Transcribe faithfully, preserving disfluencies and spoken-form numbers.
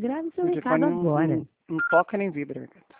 Grave seu O recado telefone não, agora. não, não toca nem vibra.